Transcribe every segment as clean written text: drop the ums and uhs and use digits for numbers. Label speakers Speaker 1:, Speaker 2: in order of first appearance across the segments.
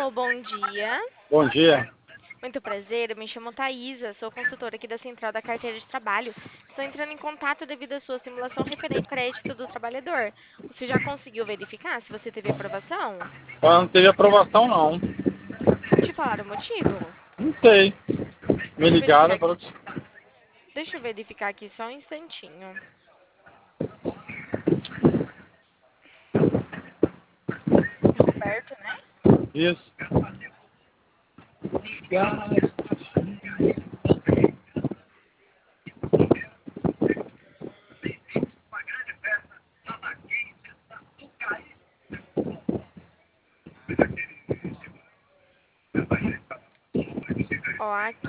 Speaker 1: Alô, bom dia.
Speaker 2: Bom dia.
Speaker 1: Muito prazer, eu me chamo Thaisa, sou consultora aqui da Central da Carteira de Trabalho. Estou entrando em contato devido à sua simulação referente ao crédito do trabalhador. Você já conseguiu verificar se você teve aprovação?
Speaker 2: Ela não teve aprovação, não.
Speaker 1: Te falaram o motivo?
Speaker 2: Não sei. Me
Speaker 1: Deixa eu verificar
Speaker 2: ligaram,
Speaker 1: aqui.
Speaker 2: falou que...
Speaker 1: Deixa eu verificar aqui só um instantinho. Roberto, né?
Speaker 2: Isso.
Speaker 1: Ó,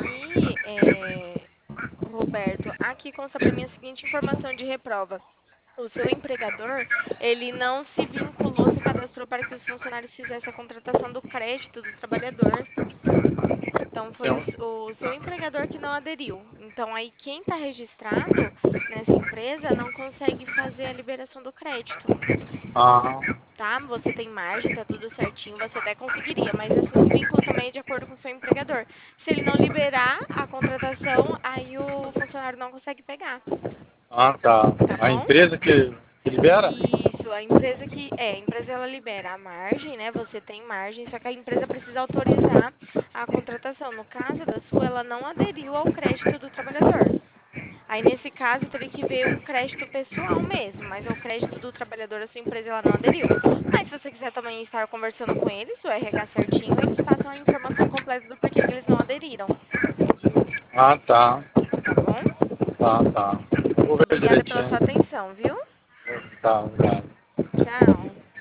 Speaker 1: Roberto, aqui consta para mim a seguinte informação de reprova. O seu empregador, ele não se vinculou, se cadastrou para que os funcionários fizessem a contratação do crédito do trabalhador. Então, foi
Speaker 2: Então,
Speaker 1: o seu empregador que não aderiu. Então, aí, quem está registrado nessa empresa não consegue fazer a liberação do crédito,
Speaker 2: ah,
Speaker 1: tá? Você tem margem, tá tudo certinho, você até conseguiria, mas assim, o vínculo também é de acordo com o seu empregador. Se ele não liberar a contratação, aí o funcionário não consegue pegar,
Speaker 2: tá.
Speaker 1: tá
Speaker 2: A
Speaker 1: bom?
Speaker 2: empresa que libera?
Speaker 1: Isso, a empresa ela libera a margem, né? Você tem margem, só que a empresa precisa autorizar a contratação. No caso da sua, ela não aderiu ao crédito do trabalhador. Aí nesse caso teria que ver um crédito pessoal mesmo, mas ao crédito do trabalhador a sua empresa ela não aderiu. Mas se você quiser também estar conversando com eles, o RH certinho, eles passam a informação completa do porquê que eles não aderiram,
Speaker 2: Ah, tá.
Speaker 1: tá bom?
Speaker 2: Tá, tá. Vou ver
Speaker 1: Obrigada pela
Speaker 2: direitinho.
Speaker 1: sua atenção, viu?
Speaker 2: Tá, obrigado.